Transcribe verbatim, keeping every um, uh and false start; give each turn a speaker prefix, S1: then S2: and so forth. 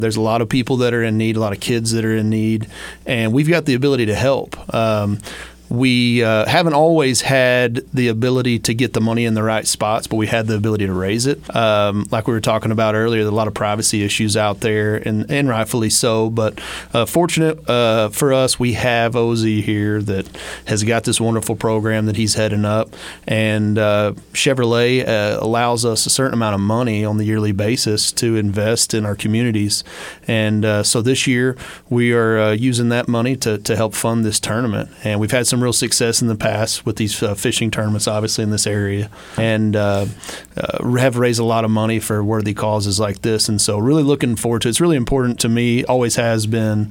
S1: There's a lot of people that are in need, a lot of kids that are in need, and we've got the ability to help. Um, We uh, haven't always had the ability to get the money in the right spots, but we had the ability to raise it. Um, like we were talking about earlier, there are a lot of privacy issues out there, and, and rightfully so. But uh, fortunate uh, for us, we have O Z here that has got this wonderful program that he's heading up. And uh, Chevrolet uh, allows us a certain amount of money on the yearly basis to invest in our communities. And uh, so this year, we are uh, using that money to, to help fund this tournament. And we've had some real success in the past with these uh, fishing tournaments, obviously, in this area, and uh, uh, have raised a lot of money for worthy causes like this. And so really looking forward to it. It's really important to me, always has been,